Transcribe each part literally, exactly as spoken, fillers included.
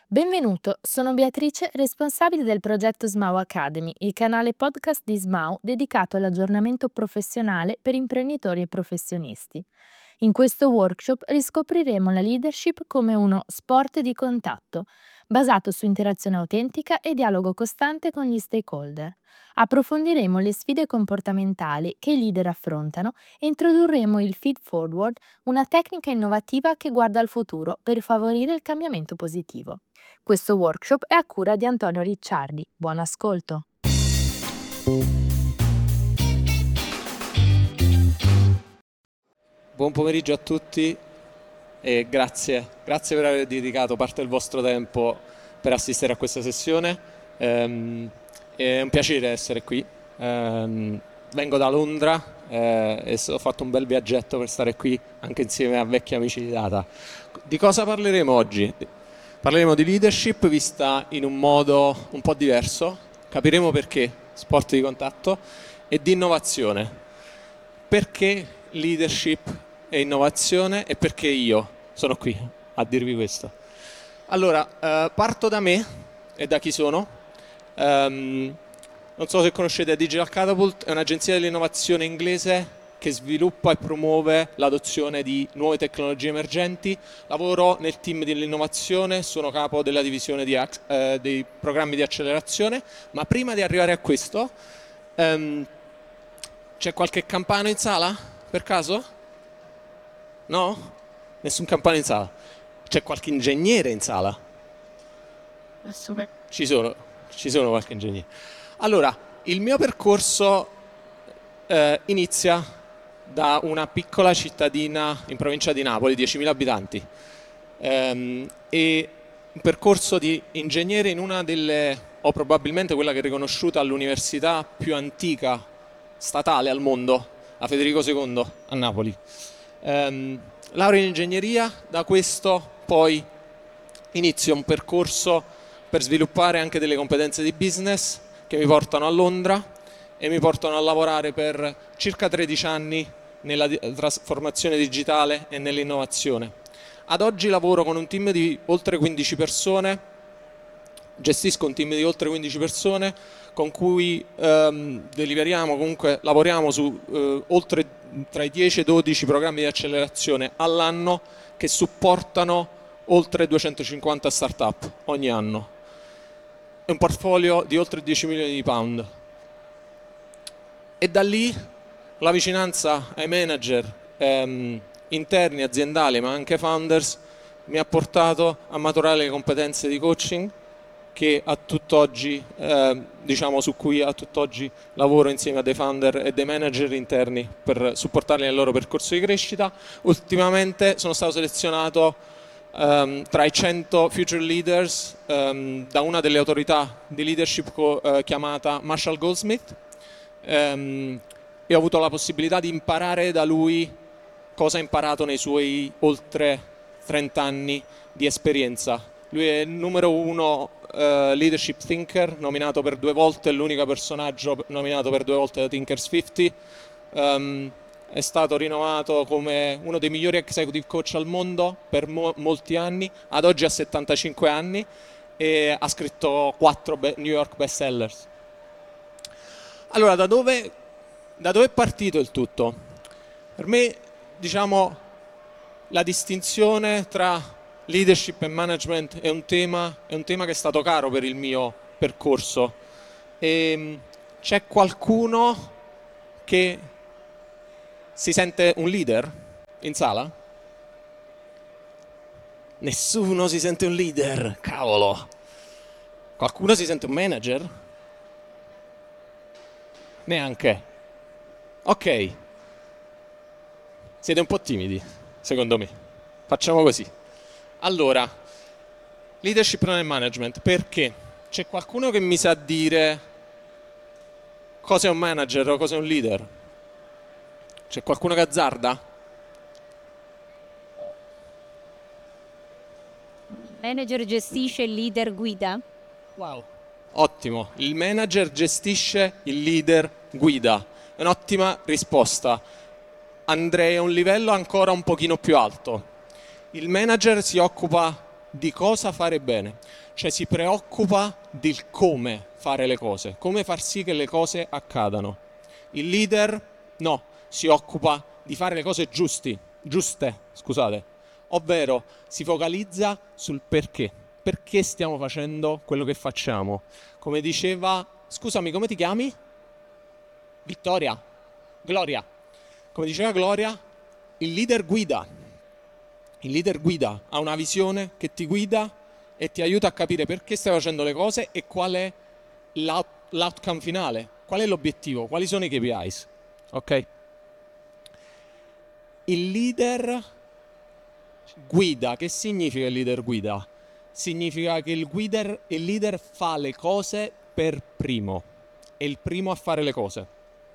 Benvenuto, sono Beatrice, responsabile del progetto Smau Academy, il canale podcast di Smau dedicato all'aggiornamento professionale per imprenditori e professionisti. In questo workshop riscopriremo la leadership come uno sport di contatto, basato su interazione autentica e dialogo costante con gli stakeholder. Approfondiremo le sfide comportamentali che i leader affrontano e introdurremo il feed forward, una tecnica innovativa che guarda al futuro per favorire il cambiamento positivo. Questo workshop è a cura di Antonio Ricciardi. Buon ascolto! Buon pomeriggio a tutti e grazie, grazie per aver dedicato parte del vostro tempo per assistere a questa sessione. Ehm, è un piacere essere qui. Ehm, vengo da Londra eh, e ho fatto un bel viaggetto per stare qui anche insieme a vecchi amici di data. Di cosa parleremo oggi? Parleremo di leadership vista in un modo un po' diverso, capiremo perché, sport di contatto, e di innovazione. Perché leadership e innovazione e perché io sono qui a dirvi questo. Allora, eh, parto da me e da chi sono. Um, non so se conoscete Digital Catapult, è un'agenzia dell'innovazione inglese che sviluppa e promuove l'adozione di nuove tecnologie emergenti. Lavoro nel team dell'innovazione, sono capo della divisione di, eh, dei programmi di accelerazione, ma prima di arrivare a questo, um, c'è qualche campano in sala, per caso? No? Nessun campano in sala. C'è qualche ingegnere in sala? Ci sono, ci sono qualche ingegnere. Allora, il mio percorso eh, inizia da una piccola cittadina in provincia di Napoli, diecimila abitanti, ehm, e un percorso di ingegnere in una delle, o probabilmente quella che è riconosciuta all'università più antica statale al mondo, la Federico secondo a Napoli. Um, laurea in ingegneria, da questo poi inizio un percorso per sviluppare anche delle competenze di business che mi portano a Londra e mi portano a lavorare per circa tredici anni nella trasformazione digitale e nell'innovazione. Ad oggi lavoro con un team di oltre quindici persone, gestisco un team di oltre quindici persone con cui ehm, deliveriamo, comunque lavoriamo su eh, oltre tra i dieci e i dodici programmi di accelerazione all'anno che supportano oltre duecentocinquanta start-up ogni anno. È un portfolio di oltre dieci milioni di pound. E da lì la vicinanza ai manager ehm, interni, aziendali, ma anche founders, mi ha portato a maturare le competenze di coaching che a tutt'oggi, eh, diciamo su cui a tutt'oggi lavoro insieme a dei founder e dei manager interni per supportarli nel loro percorso di crescita. Ultimamente sono stato selezionato um, tra i cento future leaders um, da una delle autorità di leadership co- eh, chiamata Marshall Goldsmith um, e ho avuto la possibilità di imparare da lui cosa ha imparato nei suoi oltre trenta anni di esperienza. Lui è il numero uno uh, leadership thinker, nominato per due volte, è l'unico personaggio nominato per due volte da Thinkers cinquanta. Um, è stato rinnovato come uno dei migliori executive coach al mondo per mo- molti anni, ad oggi ha settantacinque anni e ha scritto quattro be- New York bestsellers. Allora, da dove, da dove è partito il tutto? Per me, diciamo, la distinzione tra leadership e management è un tema, è un tema che è stato caro per il mio percorso. E c'è qualcuno che si sente un leader in sala? Nessuno si sente un leader, cavolo. Qualcuno si sente un manager? Neanche. Ok. Siete un po' timidi, secondo me. Facciamo così. Allora, leadership non è management, perché? C'è qualcuno che mi sa dire cosa è un manager o cosa è un leader? C'è qualcuno che azzarda? Il manager gestisce, il leader guida? Wow. Ottimo, il manager gestisce, il leader guida. È un'ottima risposta. Andrei a un livello ancora un pochino più alto. Il manager si occupa di cosa fare bene, cioè si preoccupa del come fare le cose, come far sì che le cose accadano. Il leader no, si occupa di fare le cose giusti, giuste, scusate, ovvero si focalizza sul perché, perché stiamo facendo quello che facciamo. Come diceva, scusami, come ti chiami? Vittoria, Gloria. Come diceva Gloria, il leader guida. Il leader guida, ha una visione che ti guida e ti aiuta a capire perché stai facendo le cose e qual è l'out- l'outcome finale, qual è l'obiettivo, quali sono i K P Is. Ok? Il leader guida, che significa il leader guida? Significa che il, guider, il leader fa le cose per primo, è il primo a fare le cose.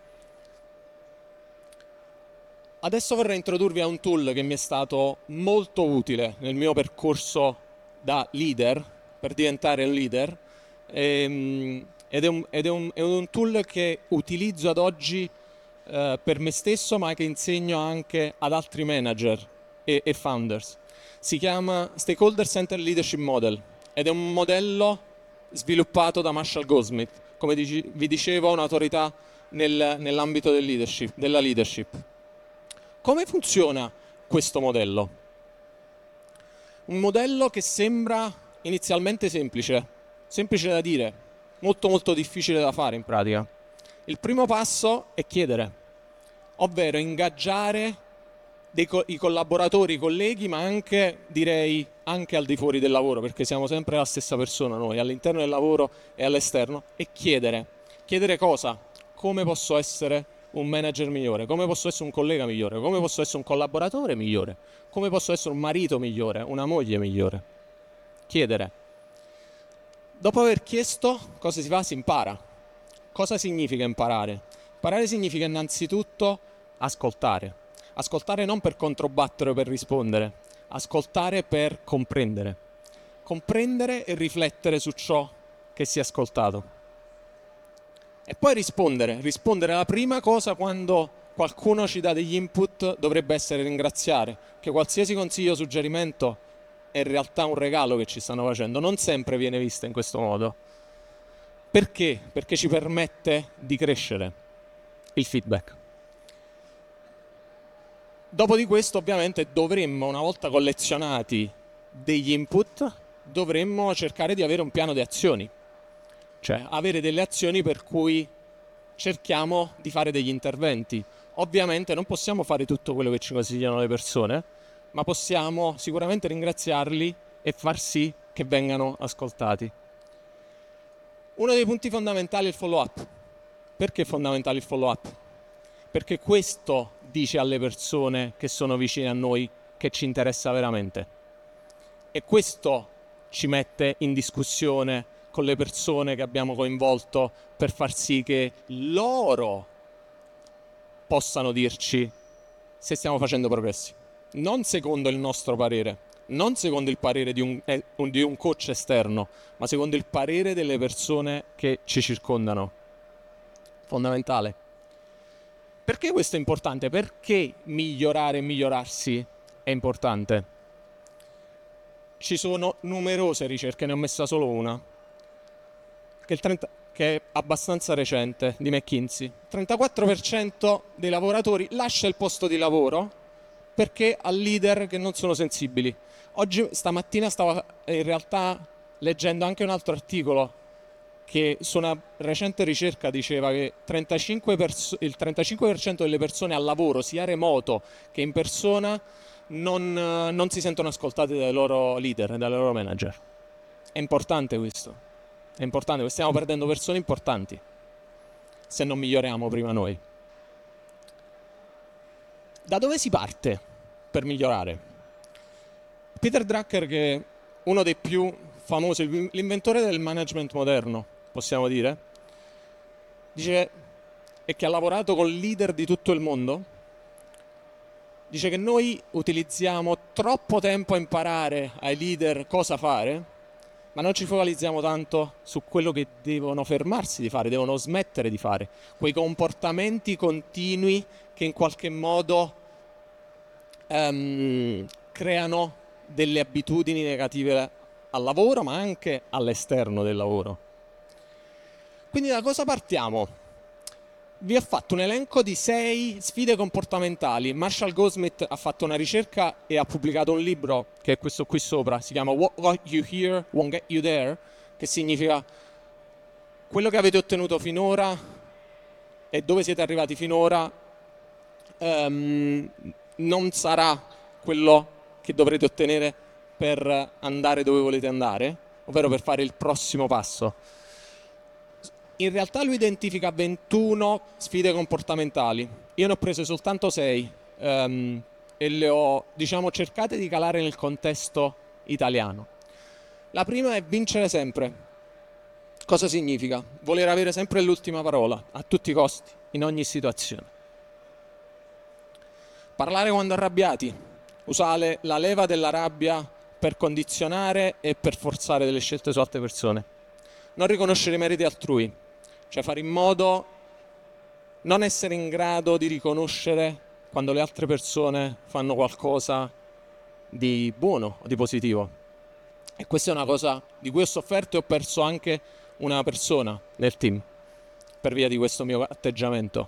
Adesso vorrei introdurvi a un tool che mi è stato molto utile nel mio percorso da leader, per diventare un leader, ehm, ed, è un, ed è, un, è un tool che utilizzo ad oggi eh, per me stesso, ma che insegno anche ad altri manager e, e founders. Si chiama Stakeholder Centered Leadership Model ed è un modello sviluppato da Marshall Goldsmith, come dici, vi dicevo, un'autorità nel, nell'ambito del leadership, della leadership. Come funziona questo modello? Un modello che sembra inizialmente semplice, semplice da dire, molto molto difficile da fare in pratica. Il primo passo è chiedere, ovvero ingaggiare dei co- i collaboratori, i colleghi, ma anche, direi, anche al di fuori del lavoro, perché siamo sempre la stessa persona noi, all'interno del lavoro e all'esterno, e chiedere. Chiedere cosa? Come posso essere un manager migliore, come posso essere un collega migliore, come posso essere un collaboratore migliore, come posso essere un marito migliore, una moglie migliore. Chiedere. Dopo aver chiesto, cosa si fa? Si impara. Cosa significa imparare? Imparare significa innanzitutto ascoltare. Ascoltare non per controbattere o per rispondere, ascoltare per comprendere. Comprendere e riflettere su ciò che si è ascoltato. E poi rispondere, rispondere alla prima cosa quando qualcuno ci dà degli input dovrebbe essere ringraziare, che qualsiasi consiglio o suggerimento è in realtà un regalo che ci stanno facendo, non sempre viene vista in questo modo. Perché? Perché ci permette di crescere il feedback. Dopo di questo ovviamente dovremmo, una volta collezionati degli input, dovremmo cercare di avere un piano di azioni. Cioè avere delle azioni per cui cerchiamo di fare degli interventi. Ovviamente non possiamo fare tutto quello che ci consigliano le persone, ma possiamo sicuramente ringraziarli e far sì che vengano ascoltati. Uno dei punti fondamentali è il follow up. Perché è fondamentale il follow up? Perché questo dice alle persone che sono vicine a noi che ci interessa veramente. E questo ci mette in discussione con le persone che abbiamo coinvolto per far sì che loro possano dirci se stiamo facendo progressi. Non secondo il nostro parere, non secondo il parere di un, eh, di un coach esterno, ma secondo il parere delle persone che ci circondano. Fondamentale. Perché questo è importante? Perché migliorare e migliorarsi è importante? Ci sono numerose ricerche, ne ho messa solo una, che, il trenta, che è abbastanza recente, di McKinsey. Il trentaquattro per cento dei lavoratori lascia il posto di lavoro perché ha leader che non sono sensibili. Oggi, stamattina, stavo in realtà leggendo anche un altro articolo che su una recente ricerca diceva che trentacinque perso- il trentacinque per cento delle persone al lavoro, sia remoto che in persona, non, non si sentono ascoltate dai loro leader, dai loro manager. È importante questo. È importante, stiamo perdendo persone importanti se non miglioriamo prima noi. Da dove si parte per migliorare? Peter Drucker, che è uno dei più famosi, l'inventore del management moderno, possiamo dire, dice, e che ha lavorato con leader di tutto il mondo, dice che noi utilizziamo troppo tempo a imparare ai leader cosa fare, ma non ci focalizziamo tanto su quello che devono fermarsi di fare, devono smettere di fare, quei comportamenti continui che in qualche modo um, creano delle abitudini negative al lavoro, ma anche all'esterno del lavoro. Quindi da cosa partiamo? Vi ho fatto un elenco di sei sfide comportamentali. Marshall Goldsmith ha fatto una ricerca e ha pubblicato un libro, che è questo qui sopra, si chiama What You Hear Won't Get You There, che significa quello che avete ottenuto finora e dove siete arrivati finora um, non sarà quello che dovrete ottenere per andare dove volete andare, ovvero per fare il prossimo passo. In realtà lui identifica ventuno sfide comportamentali. Io ne ho prese soltanto sei um, e le ho, diciamo, cercate di calare nel contesto italiano. La prima è vincere sempre. Cosa significa? Voler avere sempre l'ultima parola, a tutti i costi, in ogni situazione. Parlare quando arrabbiati, usare la leva della rabbia per condizionare e per forzare delle scelte su altre persone. Non riconoscere i meriti altrui, cioè fare in modo non essere in grado di riconoscere quando le altre persone fanno qualcosa di buono o di positivo. E questa è una cosa di cui ho sofferto e ho perso anche una persona nel team per via di questo mio atteggiamento.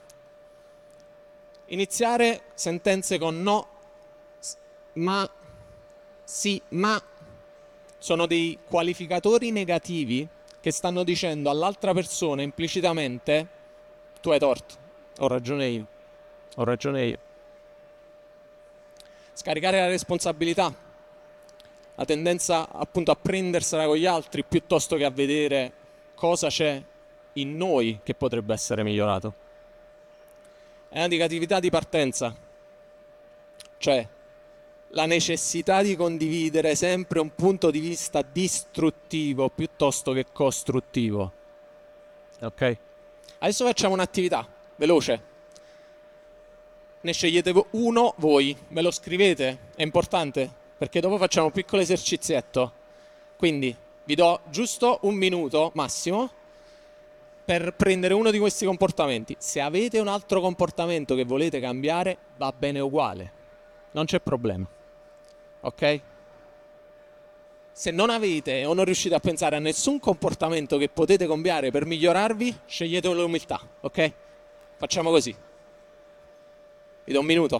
Iniziare sentenze con no, ma, sì, ma sono dei qualificatori negativi che stanno dicendo all'altra persona implicitamente: tu hai torto, ho ragione io, ho ragione io. Scaricare la responsabilità, la tendenza appunto a prendersela con gli altri piuttosto che a vedere cosa c'è in noi che potrebbe essere migliorato. È una negatività di partenza, cioè la necessità di condividere sempre un punto di vista distruttivo piuttosto che costruttivo. Ok? Adesso facciamo un'attività veloce. Ne scegliete uno voi, me lo scrivete, è importante, perché dopo facciamo un piccolo esercizietto. Quindi vi do giusto un minuto massimo per prendere uno di questi comportamenti. Se avete un altro comportamento che volete cambiare, va bene uguale, non c'è problema. Ok? Se non avete o non riuscite a pensare a nessun comportamento che potete cambiare per migliorarvi, scegliete l'umiltà, ok? Facciamo così. Vi do un minuto.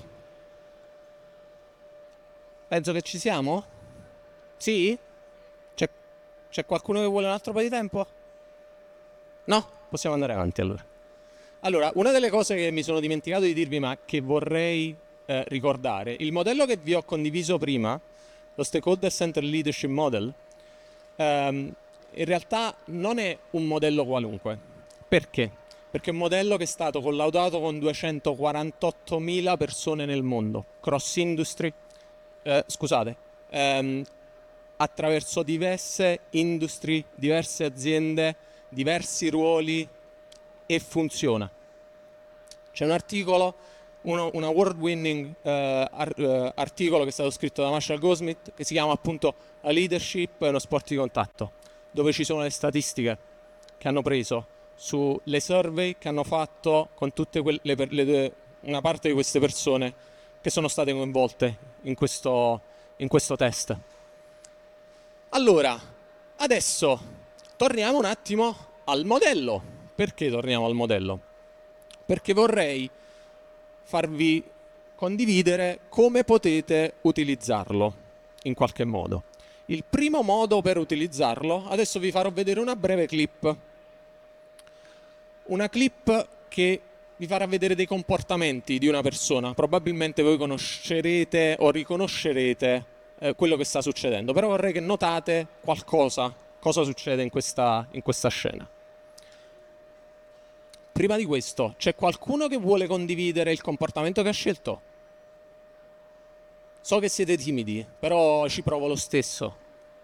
Penso che ci siamo? Sì? C'è, c'è qualcuno che vuole un altro po' di tempo? No? Possiamo andare avanti allora. Allora, una delle cose che mi sono dimenticato di dirvi ma che vorrei Eh, ricordare, il modello che vi ho condiviso prima, lo Stakeholder Centered Leadership Model, ehm, in realtà non è un modello qualunque. Perché? Perché è un modello che è stato collaudato con duecentoquarantottomila persone nel mondo, cross industry, eh, scusate, ehm, attraverso diverse industrie, diverse aziende, diversi ruoli, e funziona. C'è un articolo Uno, un award-winning uh, ar, uh, articolo che è stato scritto da Marshall Goldsmith che si chiama appunto A Leadership e uno sport di contatto, dove ci sono le statistiche che hanno preso sulle survey che hanno fatto con tutte quelle, le, le, una parte di queste persone che sono state coinvolte in questo, in questo test. Allora, adesso torniamo un attimo al modello. Perché torniamo al modello? Perché vorrei farvi condividere come potete utilizzarlo in qualche modo. Il primo modo per utilizzarlo, adesso vi farò vedere una breve clip. Una clip che vi farà vedere dei comportamenti di una persona. Probabilmente voi conoscerete o riconoscerete eh, quello che sta succedendo, però vorrei che notate qualcosa, cosa succede in questa, in questa scena. Prima di questo, c'è qualcuno che vuole condividere il comportamento che ha scelto? So che siete timidi, però ci provo lo stesso.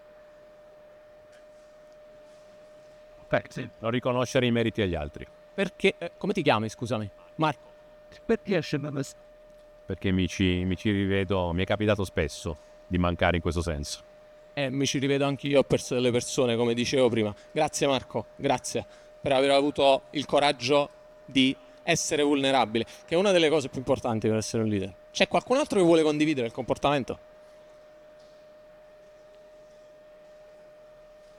Beh, sì, non riconoscere i meriti agli altri. Perché? Eh, come ti chiami, scusami? Marco. Perché? Perché mi ci, mi ci rivedo, mi è capitato spesso di mancare in questo senso. Eh, mi ci rivedo anch'io, ho perso delle persone, come dicevo prima. Grazie Marco, grazie per aver avuto il coraggio di essere vulnerabile, che è una delle cose più importanti per essere un leader. C'è qualcun altro che vuole condividere il comportamento?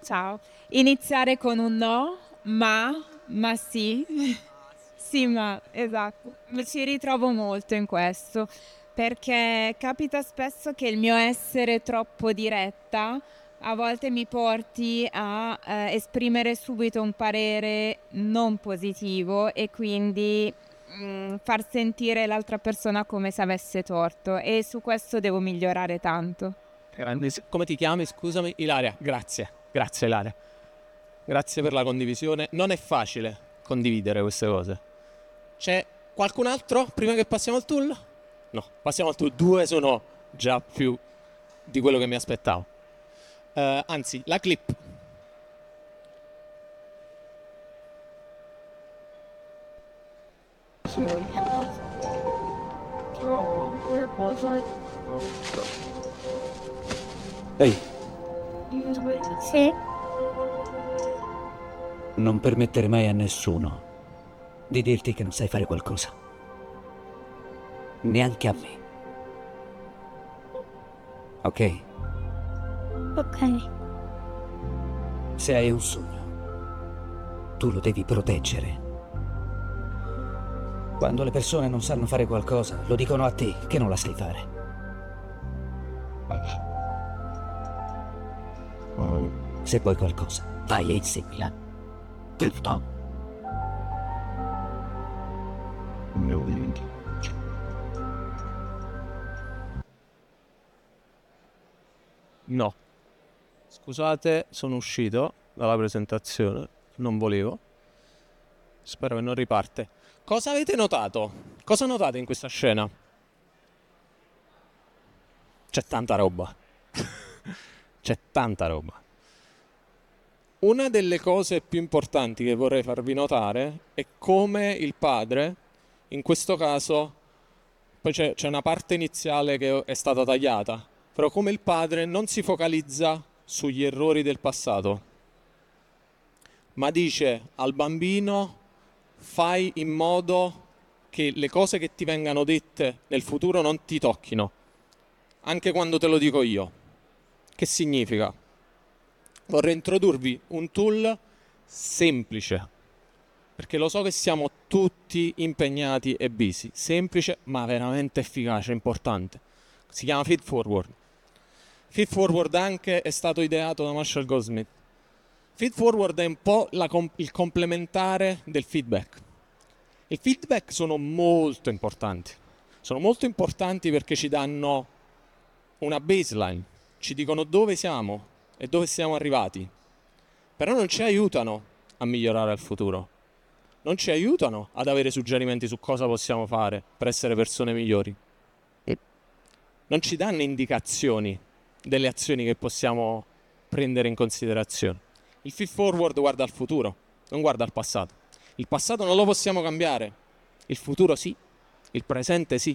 Ciao. Iniziare con un no, ma, ma sì. Sì, ma esatto. Ci ritrovo molto in questo, perché capita spesso che il mio essere troppo diretta a volte mi porti a eh, esprimere subito un parere non positivo e quindi mm, far sentire l'altra persona come se avesse torto, e su questo devo migliorare tanto. Come ti chiami? Scusami. Ilaria, grazie. Grazie Ilaria. Grazie per la condivisione. Non è facile condividere queste cose. C'è qualcun altro prima che passiamo al tool? No, passiamo al tool. Due sono già più di quello che mi aspettavo. Uh, anzi, la clip. Ehi, Sì. non permettere mai a nessuno di dirti che non sai fare qualcosa. Neanche a me. Ok? Ok. Se hai un sogno, tu lo devi proteggere. Quando le persone non sanno fare qualcosa, lo dicono a te che non la sai fare. Se vuoi qualcosa, vai e inseguila. Tutto. No. Scusate, sono uscito dalla presentazione. Non volevo. Spero che non riparte. Cosa avete notato? Cosa notate in questa scena? C'è tanta roba. C'è tanta roba. Una delle cose più importanti che vorrei farvi notare è come il padre, in questo caso, poi c'è, c'è una parte iniziale che è stata tagliata, però come il padre non si focalizza sugli errori del passato, ma dice al bambino: fai in modo che le cose che ti vengano dette nel futuro non ti tocchino, anche quando te lo dico io. Che significa? Vorrei introdurvi un tool semplice, perché lo so che siamo tutti impegnati e busy. Semplice ma veramente efficace, importante. Si chiama Feed Forward. Feed Forward anche è stato ideato da Marshall Goldsmith. Feed Forward è un po' la com- il complementare del feedback. I feedback sono molto importanti. Sono molto importanti perché ci danno una baseline, ci dicono dove siamo e dove siamo arrivati, però non ci aiutano a migliorare al futuro, non ci aiutano ad avere suggerimenti su cosa possiamo fare per essere persone migliori, non ci danno indicazioni delle azioni che possiamo prendere in considerazione. Il feed forward guarda al futuro, non guarda al passato. Il passato non lo possiamo cambiare, il futuro sì, il presente sì.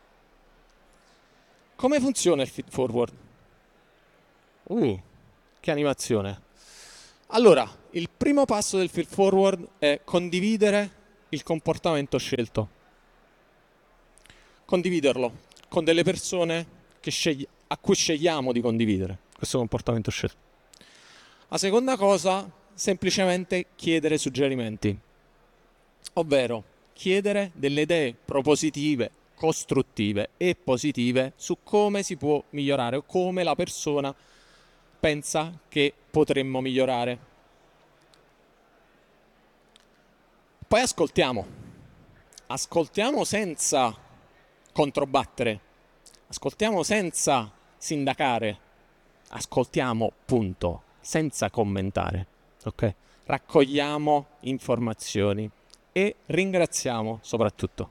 Come funziona il feed forward? Uh, che animazione! Allora, il primo passo del feed forward è condividere il comportamento scelto. Condividerlo con delle persone che scegli- a cui scegliamo di condividere questo comportamento scelto. La seconda cosa, semplicemente chiedere suggerimenti, ovvero chiedere delle idee propositive, costruttive e positive su come si può migliorare o come la persona pensa che potremmo migliorare. Poi ascoltiamo, ascoltiamo senza controbattere, ascoltiamo senza sindacare, ascoltiamo punto, senza commentare, ok? Raccogliamo informazioni e ringraziamo soprattutto.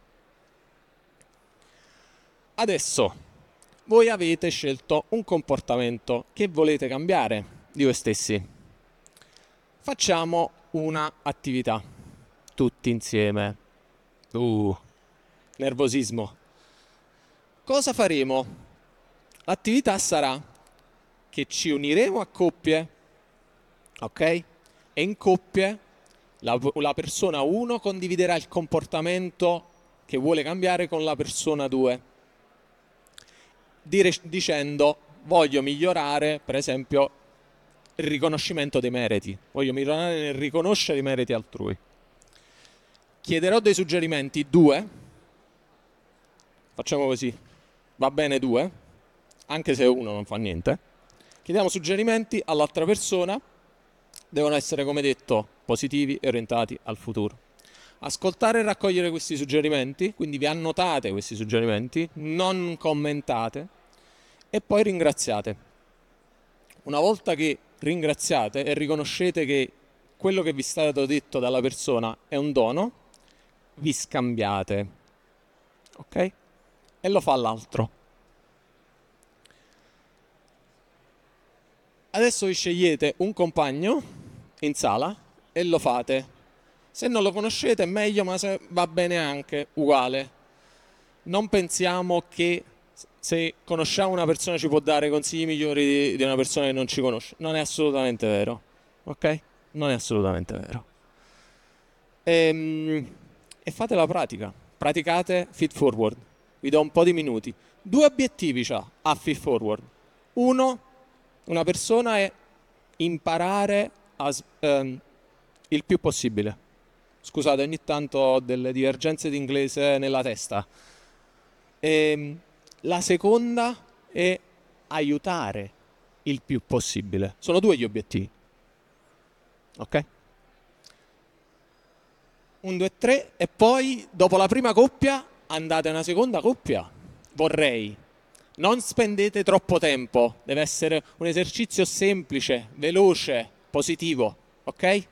Adesso voi avete scelto un comportamento che volete cambiare di voi stessi. Facciamo una attività tutti insieme. Uh, nervosismo. Cosa faremo? L'attività sarà che ci uniremo a coppie, ok? E in coppie la, la persona uno condividerà il comportamento che vuole cambiare con la persona due, dire, dicendo: voglio migliorare, per esempio, il riconoscimento dei meriti. Voglio migliorare nel riconoscere i meriti altrui. Chiederò dei suggerimenti, due. Facciamo così. Va bene due, anche se uno non fa niente. Chiediamo suggerimenti all'altra persona. Devono essere, come detto, positivi e orientati al futuro. Ascoltare e raccogliere questi suggerimenti, quindi vi annotate questi suggerimenti, non commentate e poi ringraziate. Una volta che ringraziate e riconoscete che quello che vi è stato detto dalla persona è un dono, vi scambiate, ok? E lo fa l'altro. Adesso vi scegliete un compagno in sala e lo fate. Se non lo conoscete è meglio, ma se va bene anche, uguale. Non pensiamo che se conosciamo una persona ci può dare consigli migliori di, di una persona che non ci conosce. Non è assolutamente vero, ok? Non è assolutamente vero. E, e fate la pratica. Praticate Feed Forward. Vi do un po' di minuti. Due obiettivi c'ha a Feed Forward. Uno, una persona è imparare a, ehm, il più possibile. Scusate, ogni tanto ho delle divergenze di inglese nella testa. E la seconda è aiutare il più possibile. Sono due gli obiettivi. Ok? Un, due, tre e poi dopo la prima coppia andate a una seconda coppia. Vorrei. Non spendete troppo tempo. Deve essere un esercizio semplice, veloce, positivo. Ok?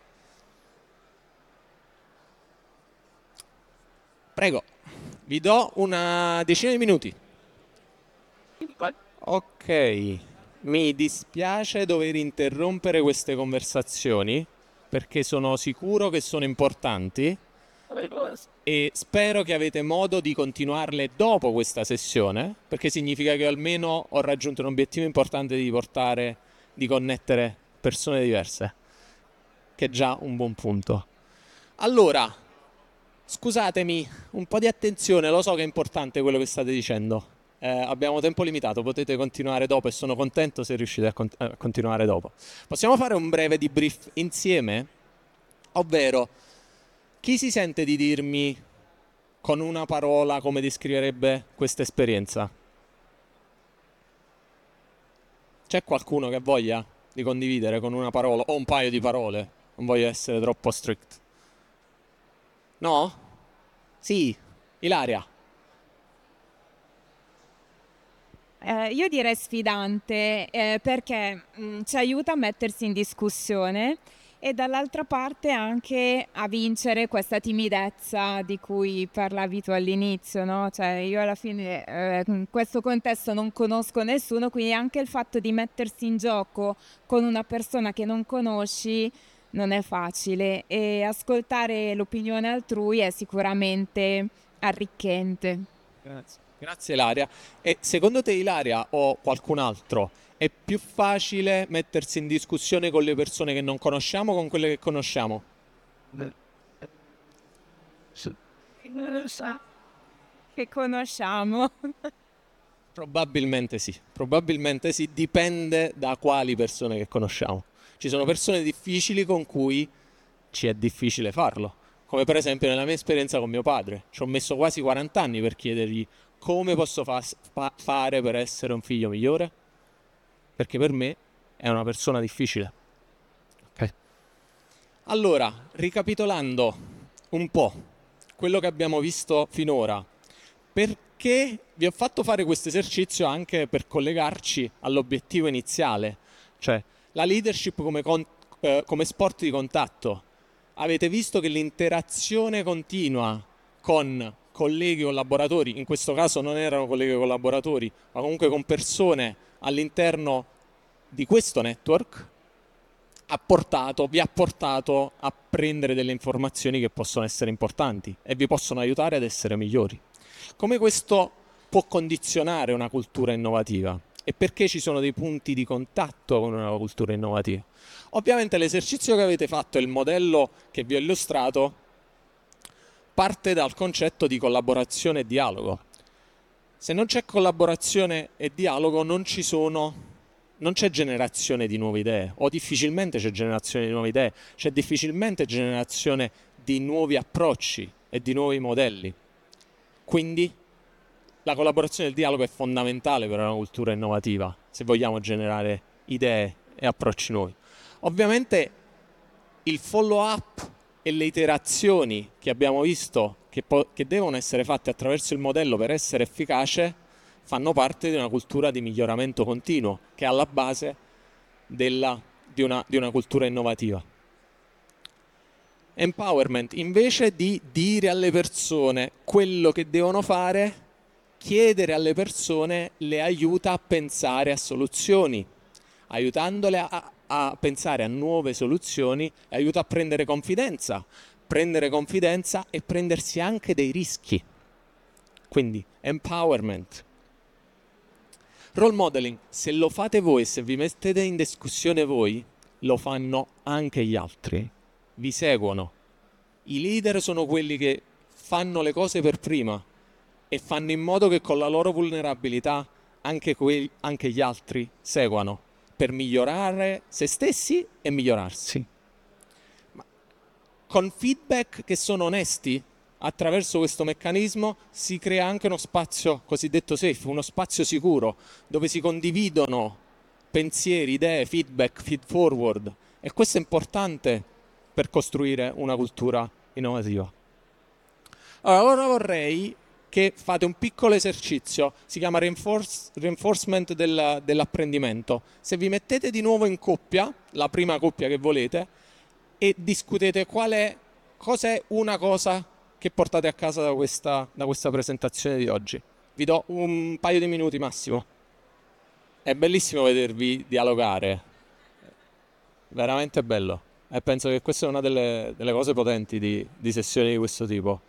Prego, vi do una decina di minuti. Ok, mi dispiace dover interrompere queste conversazioni perché sono sicuro che sono importanti e spero che avete modo di continuarle dopo questa sessione, perché significa che almeno ho raggiunto un obiettivo importante di portare, di connettere persone diverse, che è già un buon punto. Allora, scusatemi, un po' di attenzione, lo so che è importante quello che state dicendo. Eh, abbiamo tempo limitato, potete continuare dopo e sono contento se riuscite a, con- a continuare dopo. Possiamo fare un breve debrief insieme? Ovvero, chi si sente di dirmi con una parola come descriverebbe questa esperienza? C'è qualcuno che voglia di condividere con una parola o un paio di parole? Non voglio essere troppo strict. No? Sì, Ilaria. Eh, io direi sfidante eh, perché mh, ci aiuta a mettersi in discussione e dall'altra parte anche a vincere questa timidezza di cui parlavi tu all'inizio, no? Cioè io alla fine eh, in questo contesto non conosco nessuno, quindi anche il fatto di mettersi in gioco con una persona che non conosci non è facile e ascoltare l'opinione altrui è sicuramente arricchente. Grazie. Grazie Ilaria. E secondo te, Ilaria o qualcun altro, è più facile mettersi in discussione con le persone che non conosciamo o con quelle che conosciamo? Che conosciamo. Probabilmente sì, probabilmente sì, dipende da quali persone che conosciamo. Ci sono persone difficili con cui ci è difficile farlo, come per esempio nella mia esperienza con mio padre. Ci ho messo quasi quaranta anni per chiedergli come posso fa- fa- fare per essere un figlio migliore, perché per me è una persona difficile. Ok. Allora, ricapitolando un po' quello che abbiamo visto finora, perché vi ho fatto fare questo esercizio anche per collegarci all'obiettivo iniziale, cioè la leadership come, con- eh, come sport di contatto. Avete visto che l'interazione continua con colleghi collaboratori, in questo caso non erano colleghi collaboratori, ma comunque con persone all'interno di questo network, ha portato, vi ha portato a prendere delle informazioni che possono essere importanti e vi possono aiutare ad essere migliori. Come questo può condizionare una cultura innovativa e perché ci sono dei punti di contatto con una cultura innovativa? Ovviamente l'esercizio che avete fatto e il modello che vi ho illustrato parte dal concetto di collaborazione e dialogo. Se non c'è collaborazione e dialogo non ci sono non c'è generazione di nuove idee, o difficilmente c'è generazione di nuove idee, c'è difficilmente generazione di nuovi approcci e di nuovi modelli. Quindi la collaborazione e il dialogo è fondamentale per una cultura innovativa, se vogliamo generare idee e approcci nuovi. Ovviamente il follow-up e le iterazioni che abbiamo visto che, po- che devono essere fatte attraverso il modello per essere efficace fanno parte di una cultura di miglioramento continuo che è alla base della, di, una, di una cultura innovativa. Empowerment, invece di dire alle persone quello che devono fare, chiedere alle persone le aiuta a pensare a soluzioni, aiutandole a, a pensare a nuove soluzioni, aiuta a prendere confidenza, prendere confidenza e prendersi anche dei rischi. Quindi empowerment. Role modeling, se lo fate voi, se vi mettete in discussione voi, lo fanno anche gli altri, vi seguono. I leader sono quelli che fanno le cose per prima e fanno in modo che con la loro vulnerabilità anche, que- anche gli altri seguano per migliorare se stessi e migliorarsi. Ma con feedback che sono onesti, attraverso questo meccanismo si crea anche uno spazio cosiddetto safe, uno spazio sicuro dove si condividono pensieri, idee, feedback, feed forward, e questo è importante per costruire una cultura innovativa. Allora, ora vorrei che fate un piccolo esercizio, si chiama reinforce, reinforcement del, dell'apprendimento. Se vi mettete di nuovo in coppia, la prima coppia che volete, e discutete qual è, cos'è una cosa che portate a casa da questa, da questa presentazione di oggi. Vi do un paio di minuti massimo. È bellissimo vedervi dialogare, veramente bello. E penso che questa è una delle, delle cose potenti di, di sessioni di questo tipo.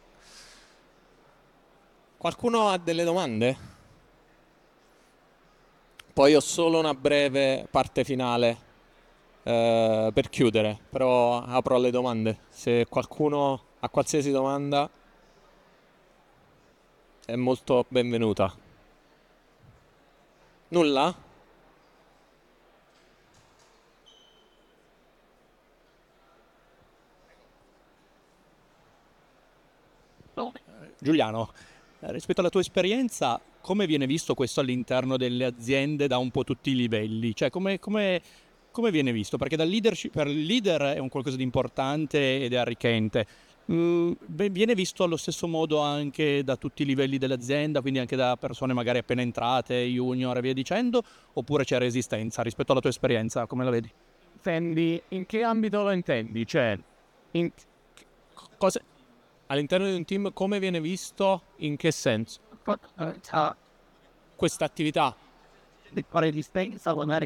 Qualcuno ha delle domande? Poi ho solo una breve parte finale eh, per chiudere, però apro alle domande. Se qualcuno ha qualsiasi domanda è molto benvenuta. Nulla? Giuliano, eh, rispetto alla tua esperienza, come viene visto questo all'interno delle aziende da un po' tutti i livelli? Cioè, come, come- come viene visto? Perché dal leadership, per il leader è un qualcosa di importante ed è arricchente. Mm, beh, viene visto allo stesso modo anche da tutti i livelli dell'azienda, quindi anche da persone magari appena entrate, junior e via dicendo, oppure c'è resistenza rispetto alla tua esperienza? Come la vedi? Intendi, in che ambito lo intendi? Cioè, in Cosa, all'interno di un team come viene visto, in che senso? Questa attività? fare dispensa, magari.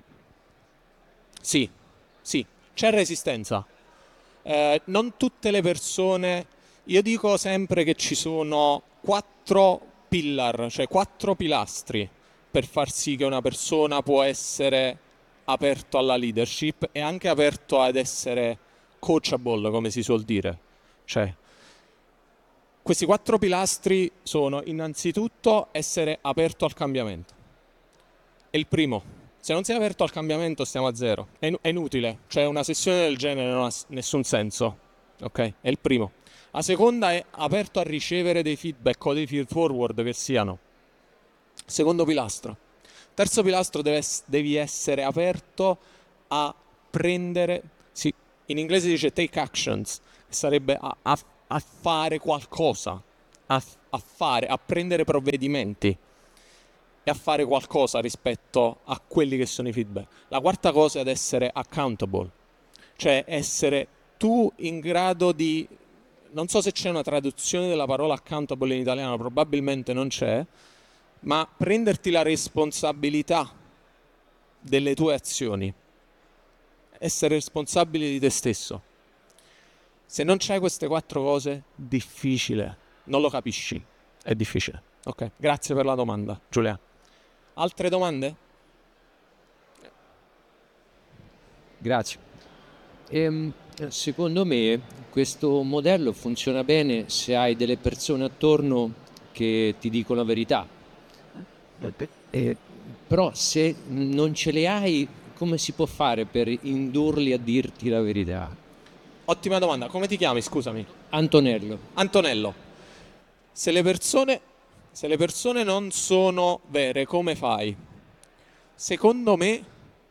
Sì, sì, c'è resistenza. Eh, non tutte le persone, io dico sempre che ci sono quattro pillar, cioè quattro pilastri per far sì che una persona può essere aperto alla leadership e anche aperto ad essere coachable, come si suol dire. Cioè, questi quattro pilastri sono innanzitutto essere aperto al cambiamento. È il primo. Se non sei aperto al cambiamento stiamo a zero. È, in- è inutile. Cioè una sessione del genere non ha s- nessun senso. Ok? È il primo. La seconda è aperto a ricevere dei feedback o dei feed forward che siano. Secondo pilastro. Terzo pilastro deve ess- devi essere aperto a prendere, sì, in inglese si dice take actions, sarebbe a, a- a fare qualcosa, a, a fare, a prendere provvedimenti e a fare qualcosa rispetto a quelli che sono i feedback. La quarta cosa è ad essere accountable, cioè essere tu in grado di, non so se c'è una traduzione della parola accountable in italiano, probabilmente non c'è, ma prenderti la responsabilità delle tue azioni, essere responsabile di te stesso. Se non c'hai queste quattro cose, difficile, non lo capisci, è difficile. Ok, grazie per la domanda, Giulia. Altre domande? Grazie. Ehm, secondo me questo modello funziona bene se hai delle persone attorno che ti dicono la verità. Eh, però se non ce le hai, come si può fare per indurli a dirti la verità? Ottima domanda. Come ti chiami, scusami? Antonello. Antonello, se le persone, se le persone non sono vere, come fai? Secondo me,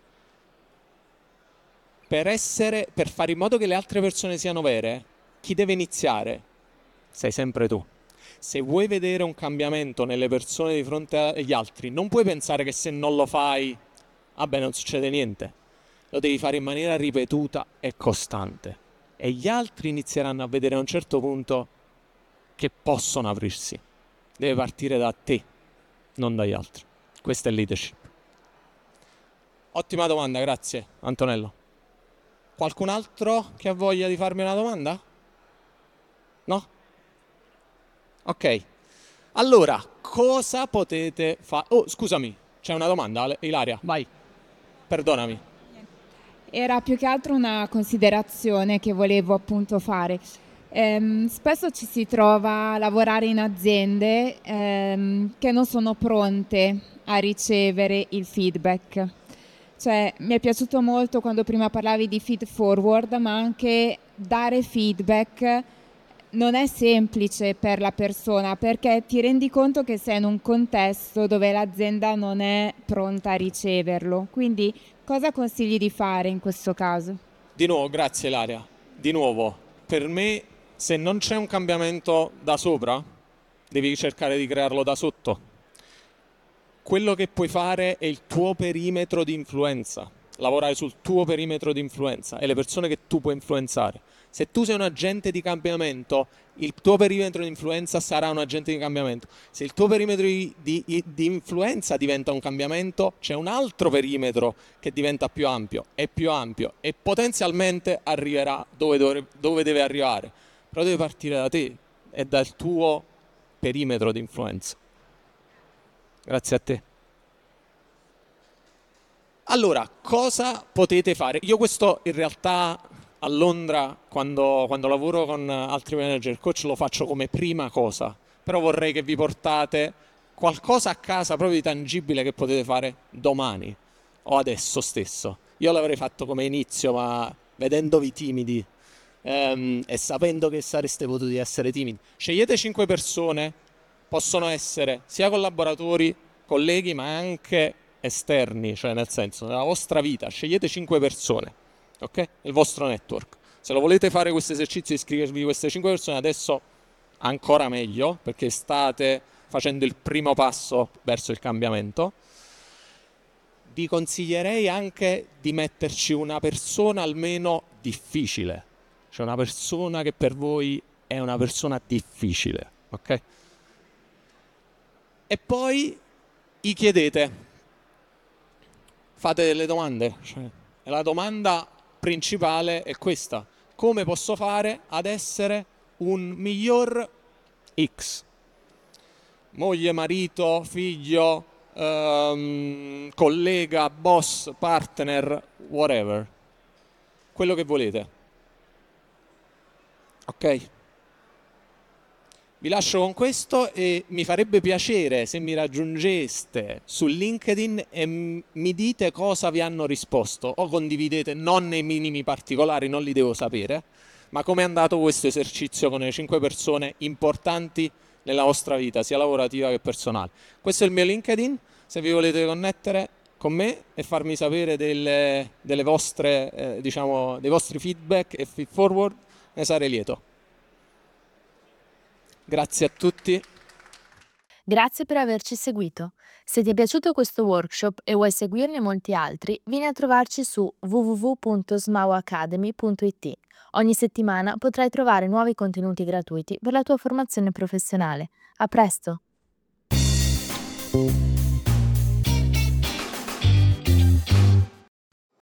per essere, per fare in modo che le altre persone siano vere, chi deve iniziare? Sei sempre tu. Se vuoi vedere un cambiamento nelle persone di fronte agli altri, non puoi pensare che se non lo fai, vabbè, non succede niente. Lo devi fare in maniera ripetuta e costante. E gli altri inizieranno a vedere a un certo punto che possono aprirsi. Deve partire da te, non dagli altri. Questa è leadership. Ottima domanda, grazie Antonello. Qualcun altro che ha voglia di farmi una domanda? No? Ok. Allora, cosa potete fare? Oh, scusami, c'è una domanda, Ilaria? Vai. Perdonami. Era più che altro una considerazione che volevo appunto fare. Ehm, spesso ci si trova a lavorare in aziende ehm, che non sono pronte a ricevere il feedback. Cioè, mi è piaciuto molto quando prima parlavi di feed forward, ma anche dare feedback non è semplice per la persona, perché ti rendi conto che sei in un contesto dove l'azienda non è pronta a riceverlo. Quindi cosa consigli di fare in questo caso? Di nuovo, grazie Ilaria. Di nuovo, per me, se non c'è un cambiamento da sopra, devi cercare di crearlo da sotto. Quello che puoi fare è il tuo perimetro di influenza, lavorare sul tuo perimetro di influenza e le persone che tu puoi influenzare. Se tu sei un agente di cambiamento, il tuo perimetro di influenza sarà un agente di cambiamento. Se il tuo perimetro di, di, di influenza diventa un cambiamento, c'è un altro perimetro che diventa più ampio, e più ampio e potenzialmente arriverà dove, dove, dove deve arrivare. Però deve partire da te e dal tuo perimetro di influenza. Grazie a te. Allora, cosa potete fare? Io questo in realtà a Londra, quando, quando lavoro con altri manager coach, lo faccio come prima cosa, però vorrei che vi portate qualcosa a casa proprio di tangibile che potete fare domani o adesso stesso. Io l'avrei fatto come inizio, ma vedendovi timidi ehm, e sapendo che sareste potuti essere timidi. Scegliete cinque persone, possono essere sia collaboratori, colleghi, ma anche esterni, cioè nel senso, nella vostra vita, scegliete cinque persone. Ok? Il vostro network. Se lo volete fare questo esercizio, iscrivervi queste cinque persone adesso, ancora meglio, perché state facendo il primo passo verso il cambiamento. Vi consiglierei anche di metterci una persona almeno difficile, cioè una persona che per voi è una persona difficile, ok? E poi gli chiedete, fate delle domande, cioè, e la domanda principale è questa: come posso fare ad essere un miglior X? Moglie, marito, figlio, ehm, collega, boss, partner, whatever. Quello che volete. Ok? Vi lascio con questo e mi farebbe piacere se mi raggiungeste su LinkedIn e mi dite cosa vi hanno risposto, o condividete, non nei minimi particolari, non li devo sapere, ma come è andato questo esercizio con le cinque persone importanti nella vostra vita, sia lavorativa che personale. Questo è il mio LinkedIn, se vi volete connettere con me e farmi sapere delle, delle vostre, eh, diciamo, dei vostri feedback e feed forward, ne sarei lieto. Grazie a tutti. Grazie per averci seguito. Se ti è piaciuto questo workshop e vuoi seguirne molti altri, vieni a trovarci su w w w punto smau academy punto i t. Ogni settimana potrai trovare nuovi contenuti gratuiti per la tua formazione professionale. A presto!